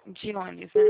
Dionis, né?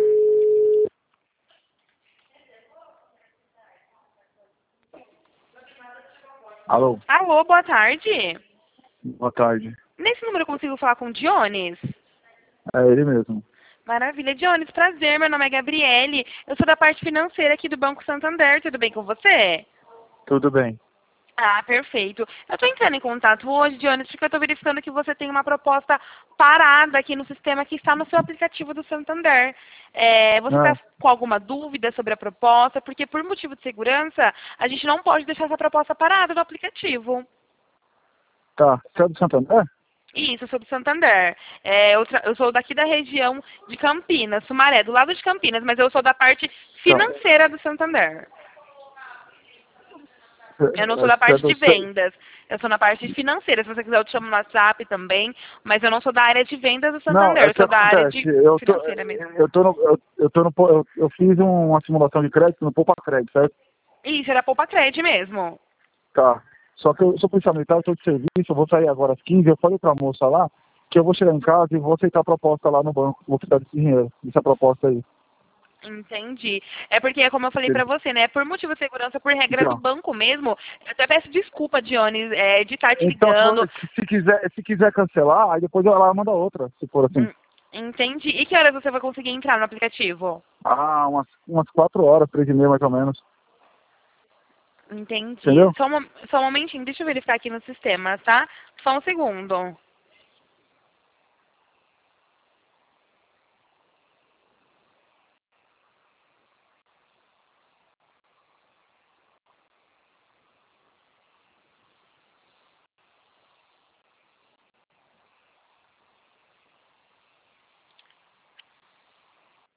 Alô, Alô, boa tarde. boa tarde. Nesse número eu consigo falar com o Dionis? É ele mesmo. Maravilha. Dionis, prazer. Meu nome é Gabriele. Eu sou da parte financeira aqui do Banco Santander. Tudo bem com você? Tudo bem. Ah, perfeito. Eu estou entrando em contato hoje, Dionis, porque eu estou verificando que você tem uma proposta parada aqui no sistema que está no seu aplicativo do Santander. Você está Ah, com alguma dúvida sobre a proposta? Porque por motivo de segurança, a gente não pode deixar essa proposta parada no aplicativo. tá. Você é do Santander? Isso, eu sou do Santander. Eu sou daqui da região de Campinas, Sumaré, do lado de Campinas, mas eu sou da parte Tá. financeira do Santander. Eu não sou da Você é parte do... de vendas. Eu sou na parte financeira. Se você quiser, eu te chamo no WhatsApp também. Mas eu não sou da área de vendas do Não, Santander. é o Eu que sou da área acontece. de financeira mesmo. Eu fiz uma simulação de crédito no Poupa Crédito, certo? Isso, era Poupa Cred mesmo. Tá. Só que eu sou policial militar, eu estou de serviço, eu vou sair agora às 15. Eu falei pra moça lá que eu vou chegar em casa e vou aceitar a proposta lá no banco. Vou precisar desse dinheiro, dessa proposta aí. Entendi. É porque, como eu falei pra você, né? Por motivo de segurança, por regra do Então, banco mesmo, eu até peço desculpa, Dionis, de estar te então ligando. se quiser cancelar, aí depois ela manda outra, se for assim. Entendi. E que horas você vai conseguir entrar no aplicativo? Ah, umas 4 horas, 3h30 mais ou menos. Entendi. Entendeu? Só um momentinho, deixa eu verificar aqui no sistema, tá? Só um segundo.